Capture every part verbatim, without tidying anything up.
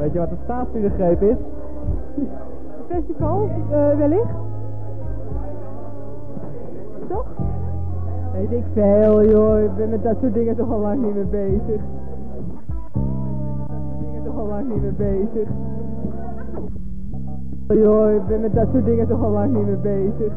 Weet je wat de staatsvierdegreep is? Festival, uh, wellicht. Toch? Weet ik veel, joh. Ik ben met dat soort dingen toch al lang niet meer bezig. Ik ben met dat soort dingen toch al lang niet meer bezig. Joh, ik ben met dat soort dingen toch al lang niet meer bezig.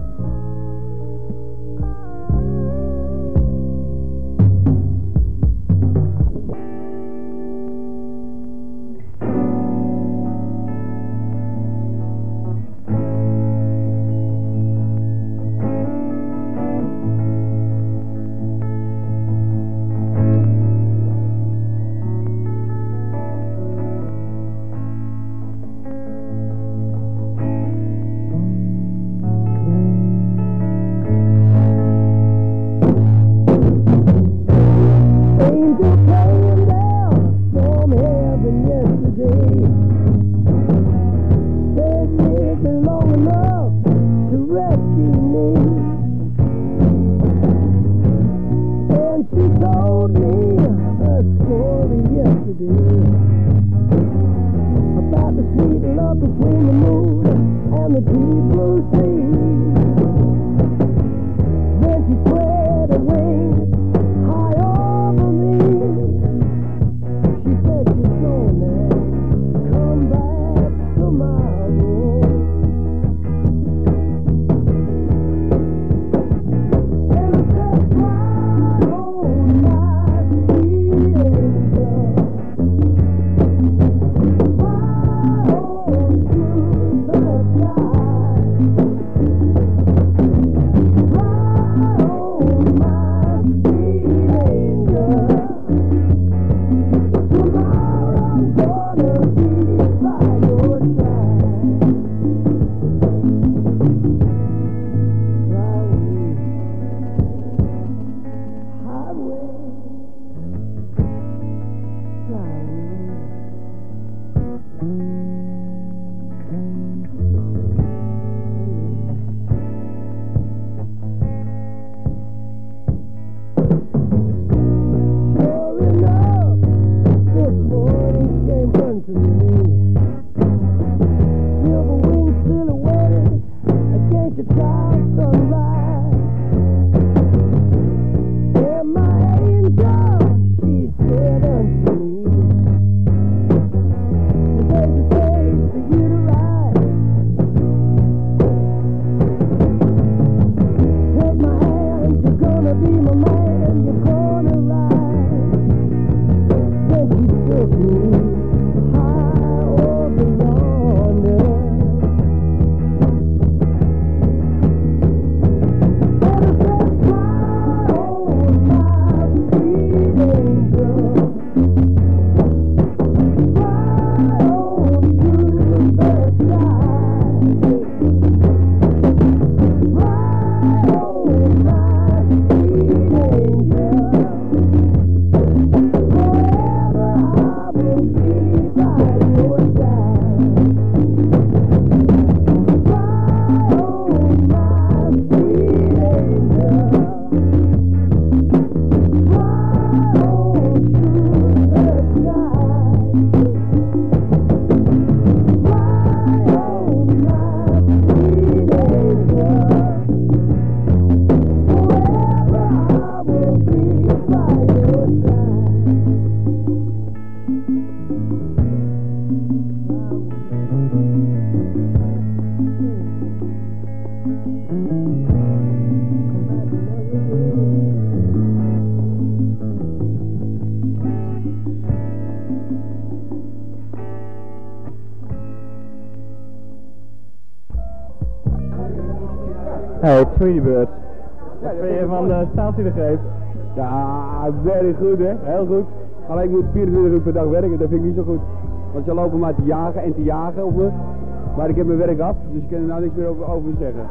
Hey, Tweety Bird. Wat vind je van de staatsvierdegreep? Ja, very goed hè, heel goed. Alleen ik moet vierentwintig uur per dag werken, dat vind ik niet zo goed. Want ze lopen maar te jagen en te jagen op me. Maar ik heb mijn werk af, dus ik kan er nou niks meer over, over zeggen.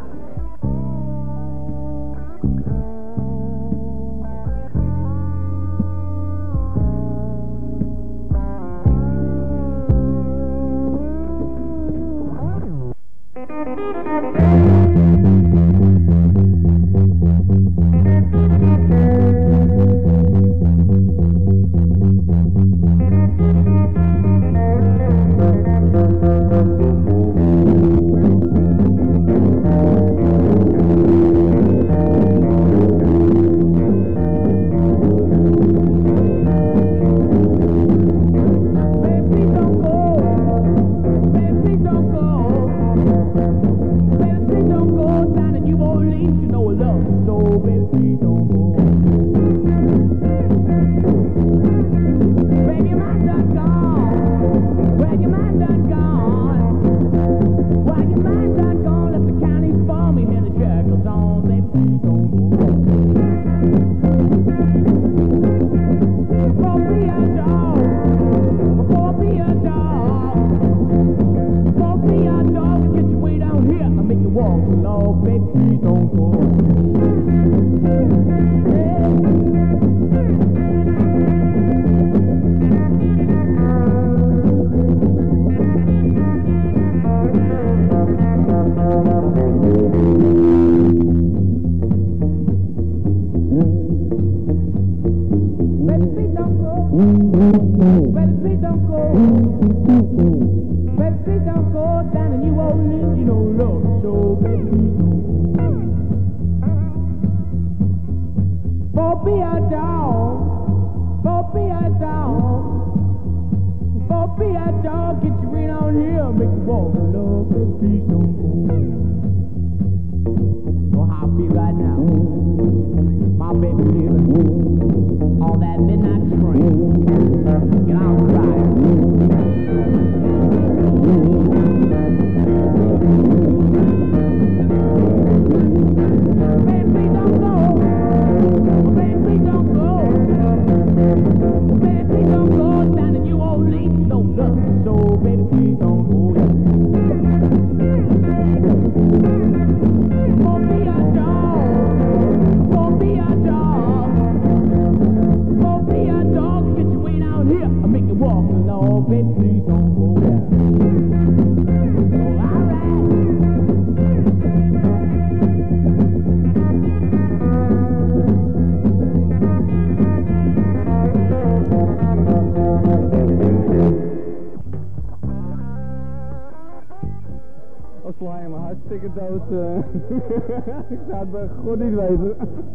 Oh, be a dog, get you in on here, make you walk. Love, baby, please don't go. Know how I feel right now. My baby living on that midnight train. And I'm crying. Baby, please don't go. Baby, please don't go. Baby, please don't go. Standing you old lady, don't love me so. Baby, please don't go. Won't be a dog. Won't be a dog. Won't be a dog. Get your way down here. I'll make you walk along. Baby, please don't go there. Oh, all right. Dat sla je me hartstikke dood. Uh. Ik zou het bij God niet weten.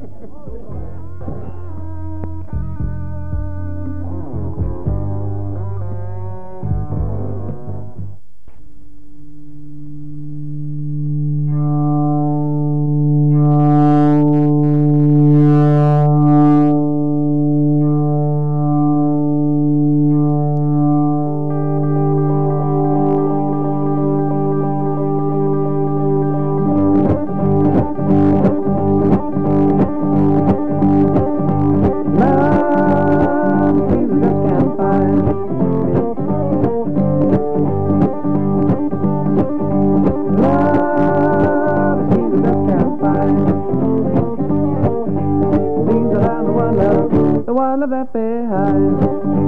Left behind.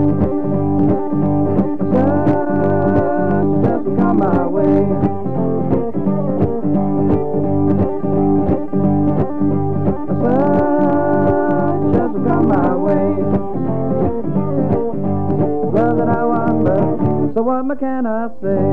Such doesn't come my way. Such doesn't come my way. Love that I wonder, so what more can I say?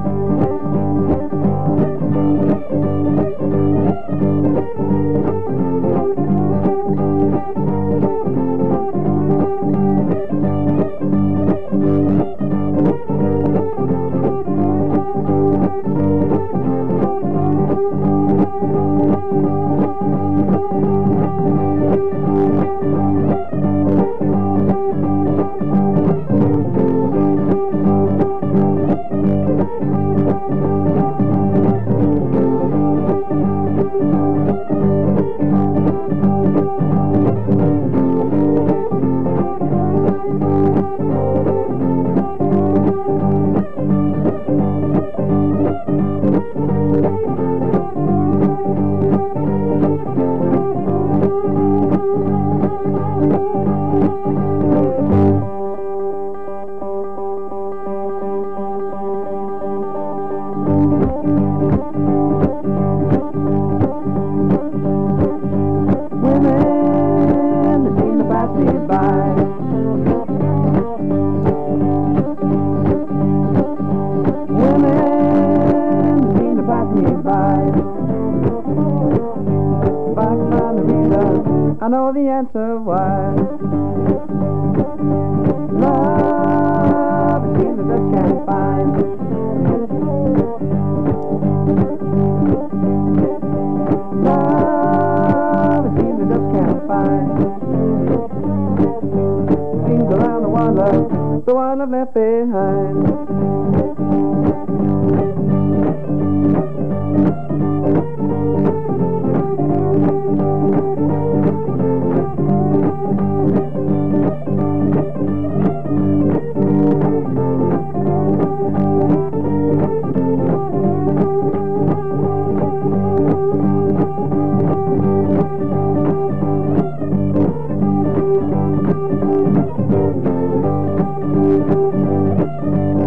I know the answer why. Love is things that just can't find. Love is things that just can't find. Seems around the one love, the one I've left behind.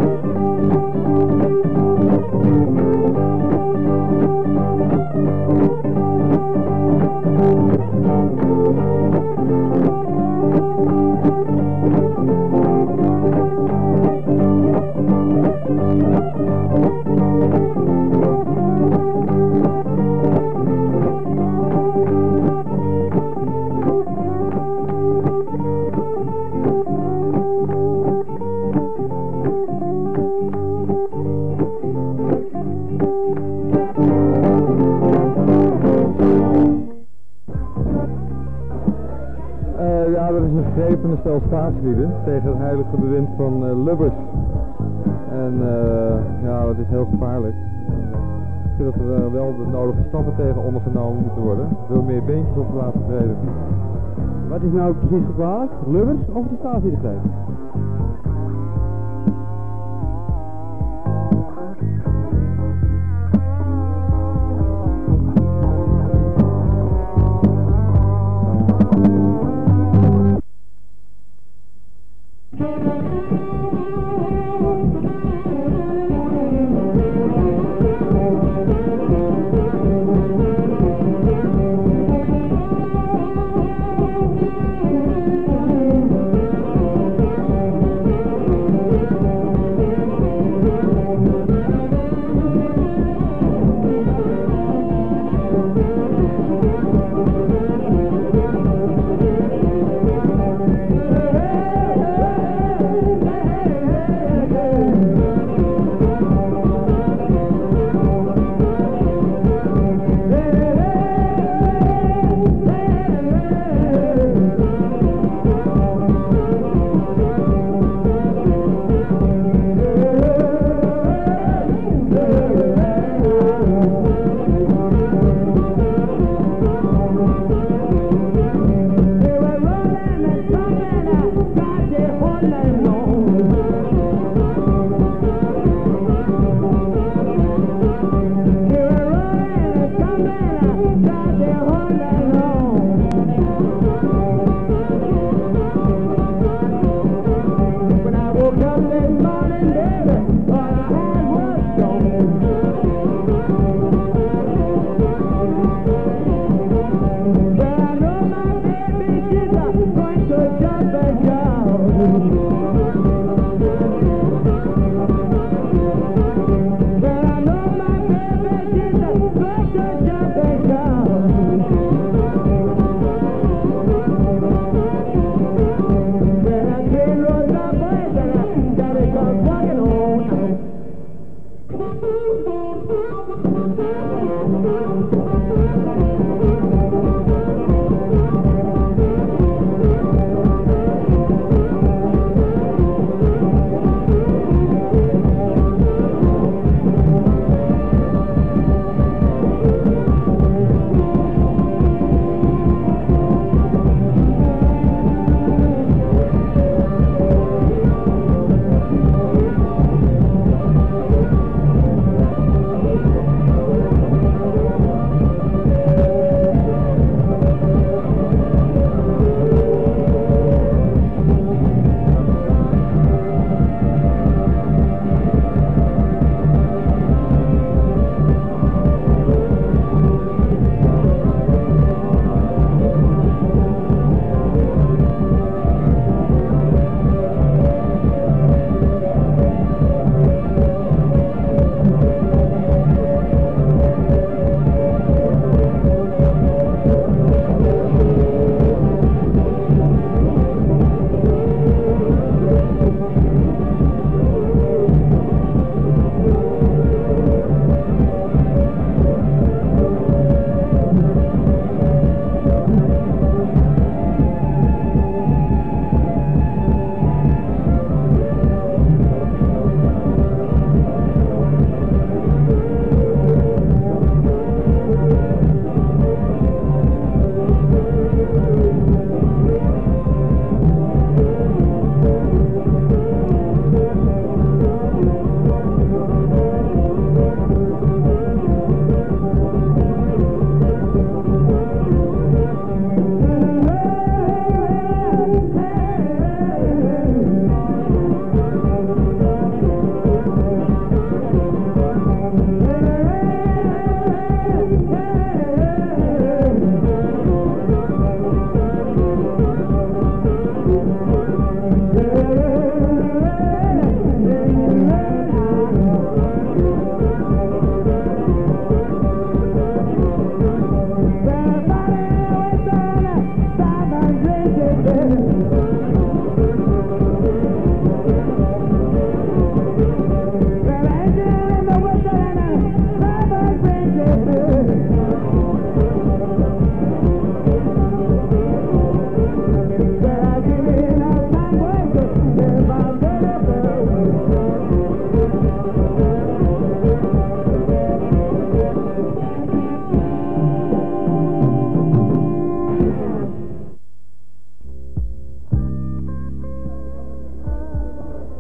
Thank you. van een stel staatslieden tegen het heilige bewind van uh, Lubbers. En uh, ja, dat is heel gevaarlijk. Ik vind dat er uh, wel de nodige stappen tegen ondergenomen moeten worden, door meer beentjes op te laten treden. Wat is nou precies gevaarlijk? Lubbers of de staatslieden?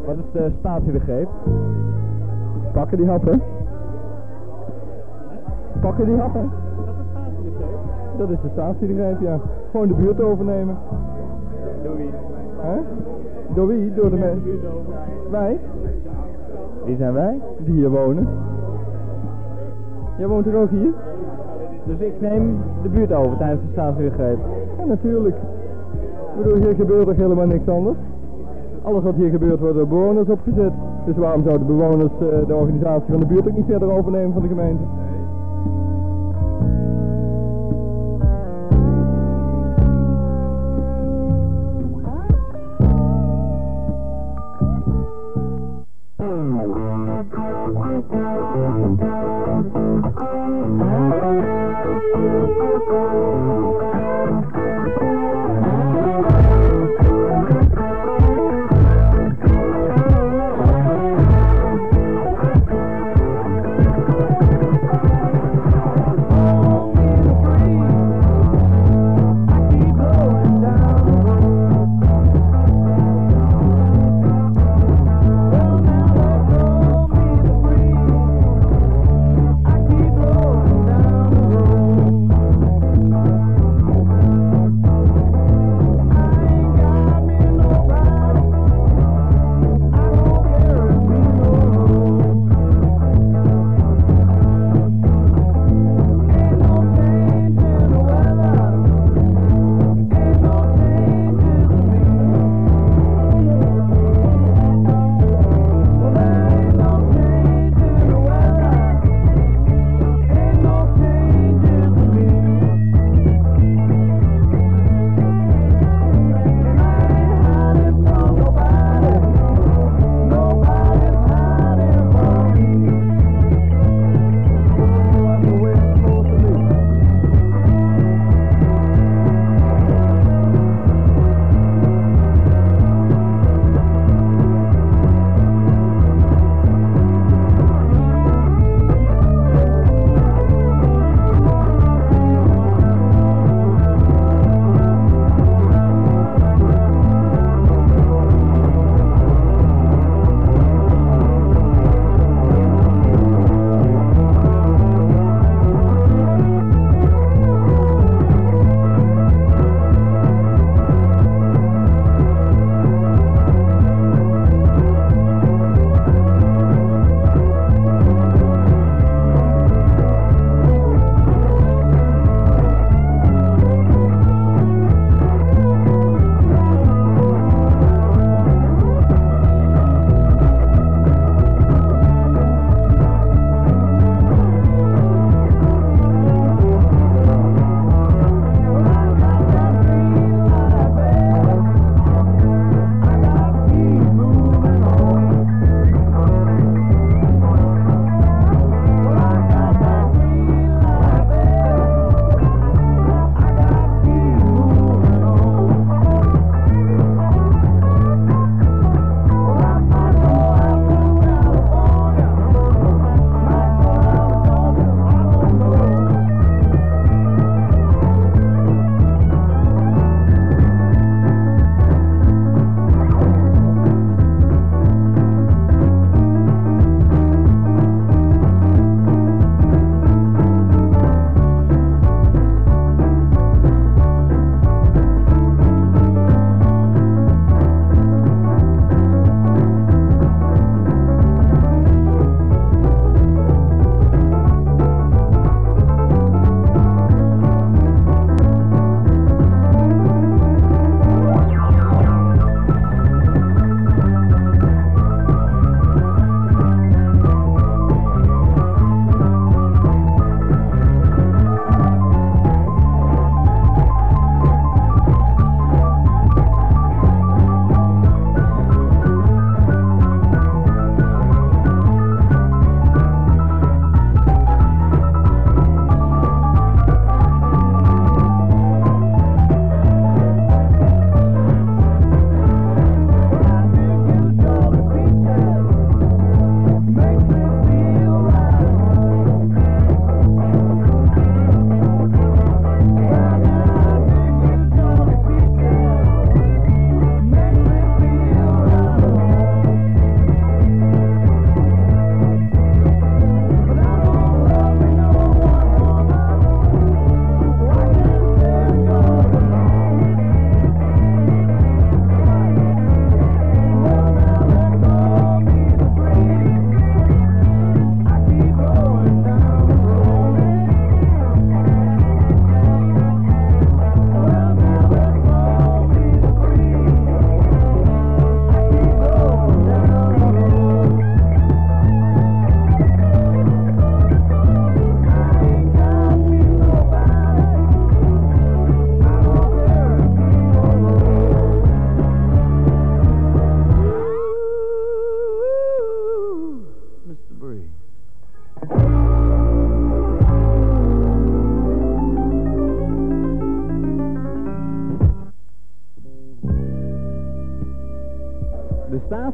Wat is de statiebegrip? Pakken die happen. Pakken die happen. Dat is de statiegreep, ja. Gewoon de buurt overnemen. Door wie? Hè? Door wie? Door de mensen. Wij? Wie zijn wij? Die hier wonen. Jij woont er ook hier? Dus ik neem de buurt over tijdens de staatsgreep. Ja, natuurlijk. Ik bedoel, hier gebeurt toch helemaal niks anders? Alles wat hier gebeurt wordt door bewoners opgezet. Dus waarom zouden bewoners uh, de organisatie van de buurt ook niet verder overnemen van de gemeente?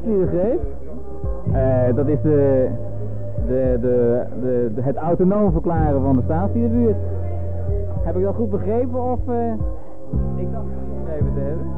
staatslieden geeft? Uh, dat is de, de, de, de, de, het autonoom verklaren van de staatsliedenbuurt. Heb ik dat goed begrepen of uh, ik dacht het goed begrepen te hebben?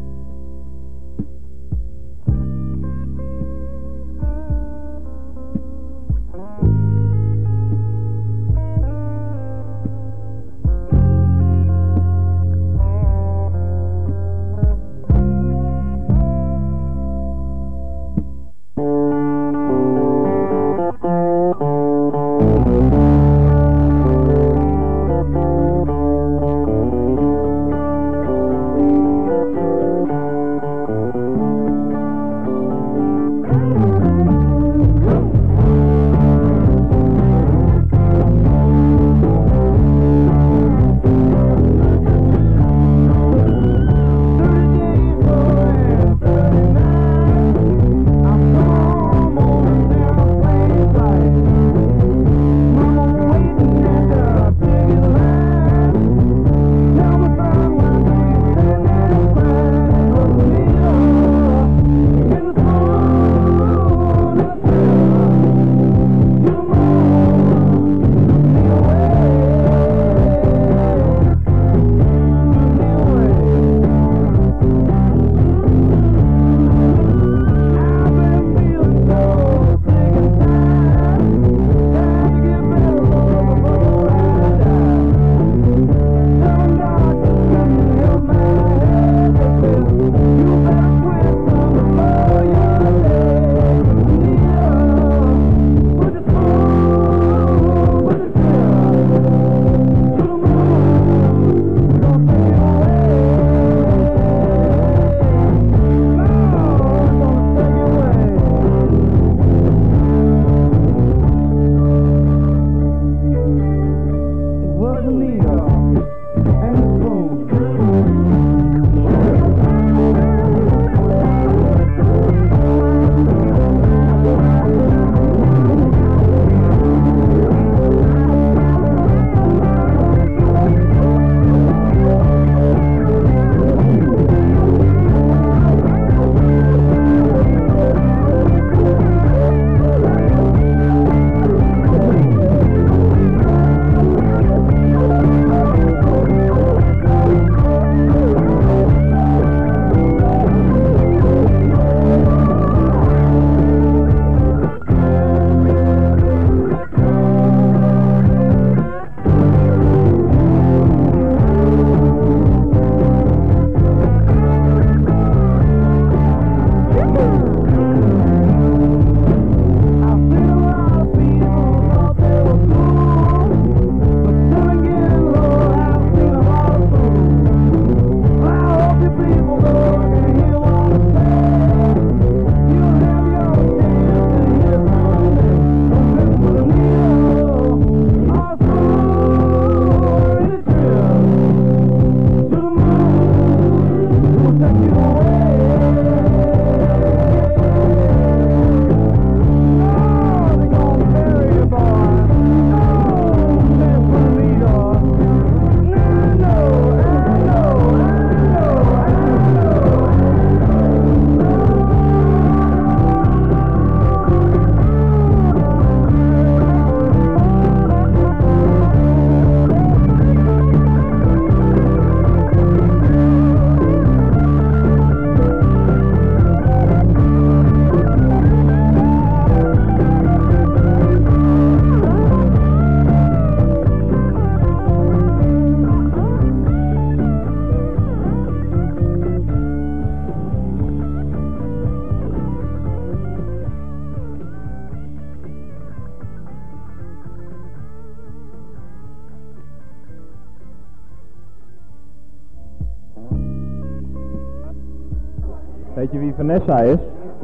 Weet je wie Vanessa is?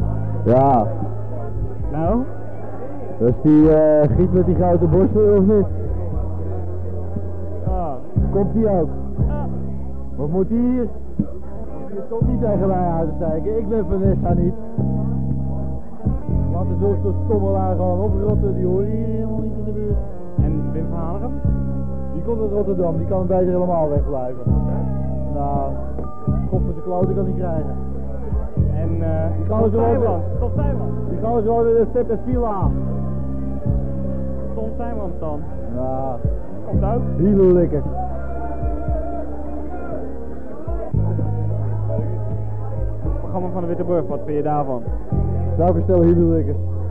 Ja. Nou? Dat is die uh, giet met die gouden borsten of niet? Ja. Komt die ook? Wat moet die hier? Je komt niet tegen mij aan te stijgen. Ik ben Vanessa niet. Laat de zulke stommelaar gewoon oprotten. Die hoor je hier helemaal niet in de buurt. En Wim van Hanegem? Die komt uit Rotterdam. Die kan beter helemaal wegblijven. Nou, schop met de kloten kan hij krijgen. En En uh, Die gaan zo Zeeland, Tom Zeeland. Die gaan zo in de step en fila. Tom Zeeland dan. Ja, Komt ook. heel lekker. Het programma van de Witteburg, wat vind je daarvan? Welke stel heel lekker.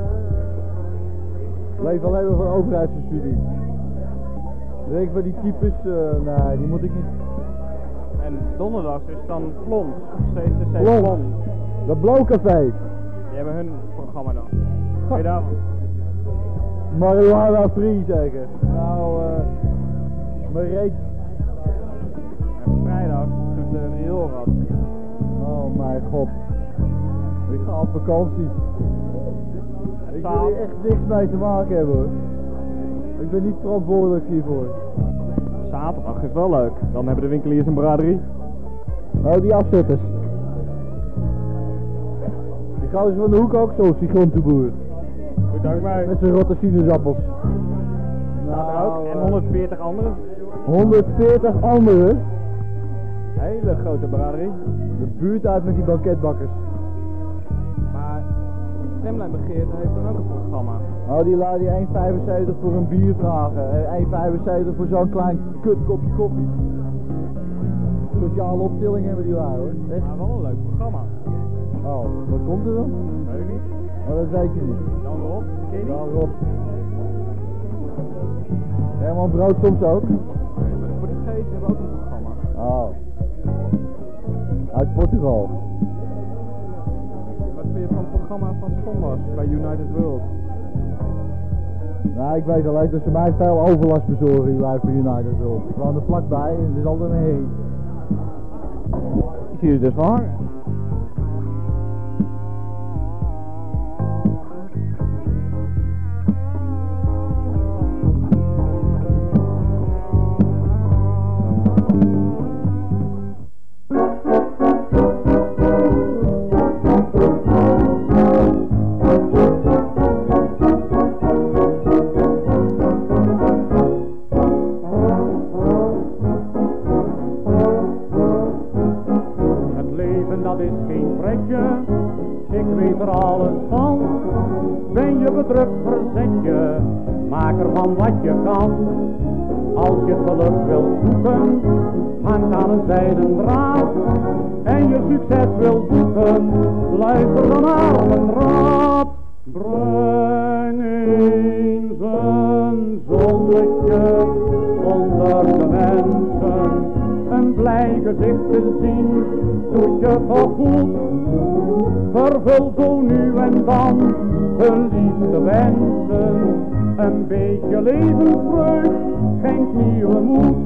Leef alleen maar van overheidssubsidie. Weet ik van die types, uh, nee, die moet ik niet. En donderdag is dan Plons, C C C Plons. Plons. Dat Blauwcafé. Die hebben hun programma dan. Vind je daarvan? Marijuana free zeker. Nou, eh, mijn reet. En vrijdag doet er een heel rad. Oh mijn god. Ik ga op vakantie. Ik wil hier echt niks mee te maken hebben hoor. Ik ben niet verantwoordelijk hiervoor. Zaterdag is wel leuk. Dan hebben de winkeliers een braderie. Oh, die afzetters. Die gaan dus van de hoek ook zo, die groenteboer. Goed ook bij. Met zijn rotte sinaasappels. Staat er ook. En honderdveertig anderen. honderdveertig anderen. Hele grote braderie. De buurt uit met die banketbakkers. Maar Stemlijn Begeerte heeft dan ook een programma. Oh, die laat die één vijfenzeventig voor een bier vragen. En één vijfenzeventig voor zo'n klein kutkopje koffie. Sociale optilling hebben die daar hoor. Echt? Maar wel een leuk programma. Oh, wat komt er dan? Weet ik niet. Oh, dat weet je niet. Dan Rob, ken je die? Ja, Rob. Herman Brood soms ook. Nee, maar de Portugezen hebben ook een programma. Oh. Uit Portugal. Wat vind je van het programma van zondags bij United World? Nou, ik weet alleen dat ze mij veel overlast bezorgen hier live voor United World. Ik woon er vlakbij en het is altijd een herrie. Ik zie je dus wel hangen. Dat is geen pretje, ik weet er alles van. Ben je bedrukt, verzet je, maak ervan wat je kan. Als je het geluk wilt zoeken, hangt aan een zijden draad. En je succes wilt boeken, luister dan naar mijn raad. Breng eens een zonnetje onder de mensen. Een blij gezicht te zien, doet je toch goed. Vervul zo nu en dan hun liefde wensen. Een beetje levensvreugd schenkt nieuwe moed.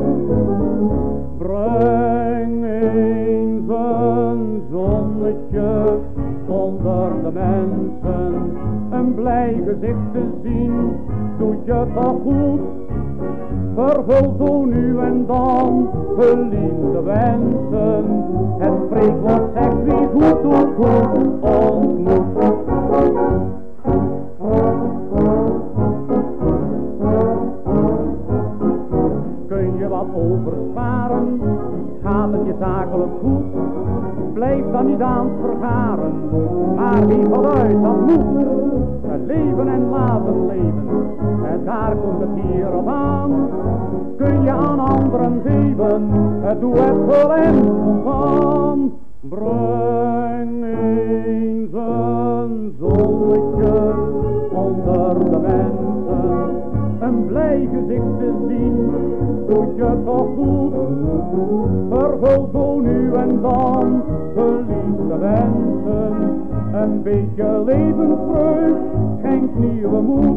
Breng eens een zonnetje onder de mensen. Een blij gezicht te zien, doet je toch goed. Vervul zo nu en dan hun liefde wensen. Het spreekwoord zegt wie goed doet goed ontmoet. Kun je wat oversparen, gaat het je zakelijk goed. Blijf dan niet aan het vergaren, maar wie vanuit dat moet. Het leven en laten leven, en daar komt het hier op aan. Kun je aan anderen geven, doe het vol en spontaan. Breng eens een zonnetje onder de mensen. Een blij gezicht te zien, doet je toch goed. Vervul zo nu en dan verliefde wensen. Een beetje levensvreugd schenkt nieuwe moed.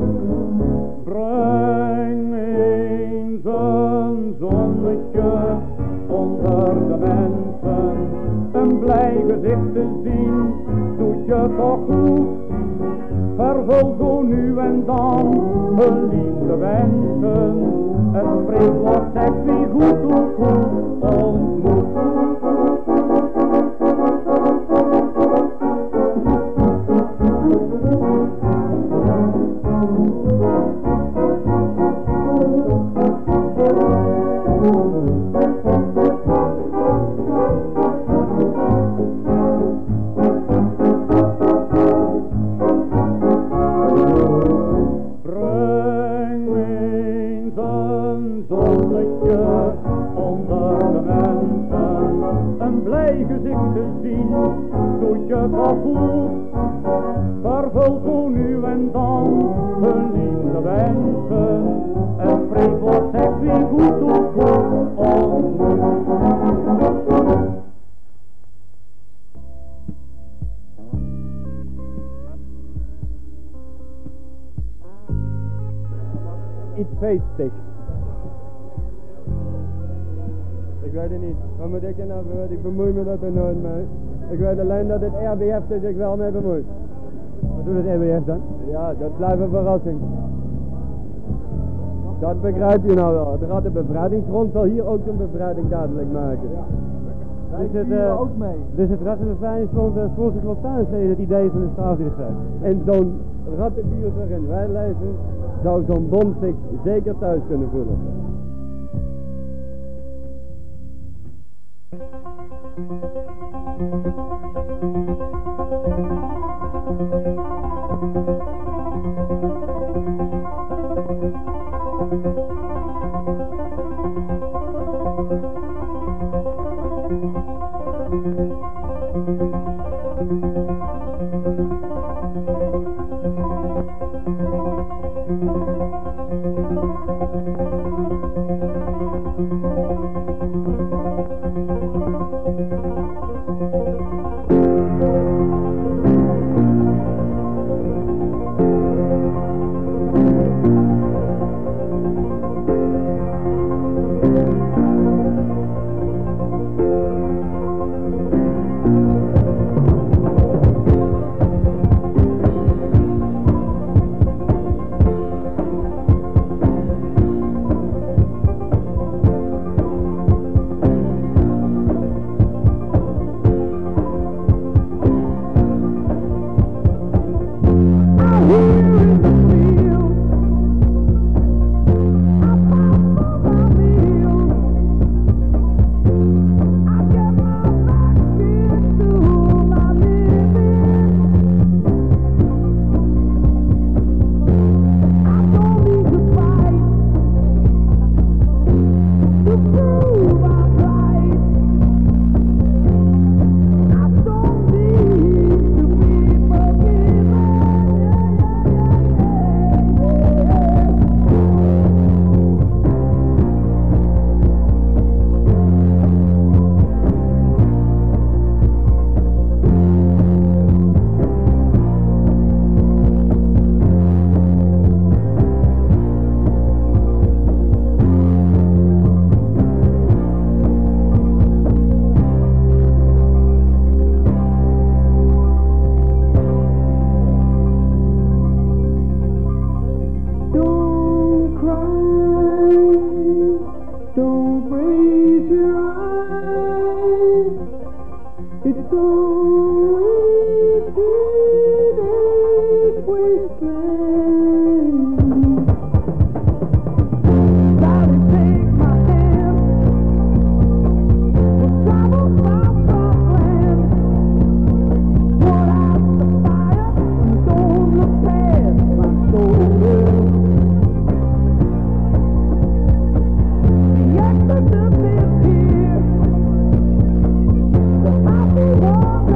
Breng eens een zonnetje onder de mensen. Een blij gezicht te zien, doet je toch goed. Vervul zo nu en dan verliefde wensen. Het spreekwoord zegt wie goed doet goed ontmoet. zal zo nu en dan hun liefde wensen. Het spreekwoord zegt weer goed op goed ontmoet. Iets feestelijks. Ik weet het niet. Wat moet ik er nou voor? Ik bemoei me er nooit mee. Ik weet alleen dat het R B F er zich wel mee bemoeit. Wat doet het R B F dan? Ja, dat blijft een verrassing. Dat begrijp je nou wel. De Raddenbevrijdingsfront zal hier ook een bevrijding duidelijk maken. Dus het, uh, ook mee. dus het Raddenbevrijdingsfront uh, voelt zich wel thuis in het idee van de strafrechtheid. En zo'n rattenbuurt waarin wij leven, zou zo'n bond zich zeker thuis kunnen voelen. The happy one.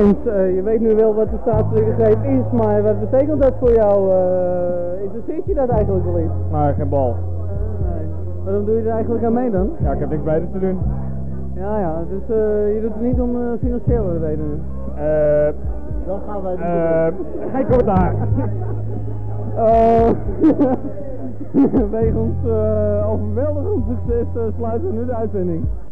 Wegens, uh, je weet nu wel wat de staatsgreep is, maar wat betekent dat voor jou? Uh, interesseert je dat eigenlijk wel iets? Maar geen bal. Uh, nee. Waarom doe je er eigenlijk aan mee dan? Ja, ik heb niks beter te doen. Ja, ja, dus uh, je doet het niet om uh, financiële redenen? Eh... Dan gaan wij Eh... Geen commentaar. Uh, wegens uh, overweldigend succes uh, sluiten we nu de uitzending.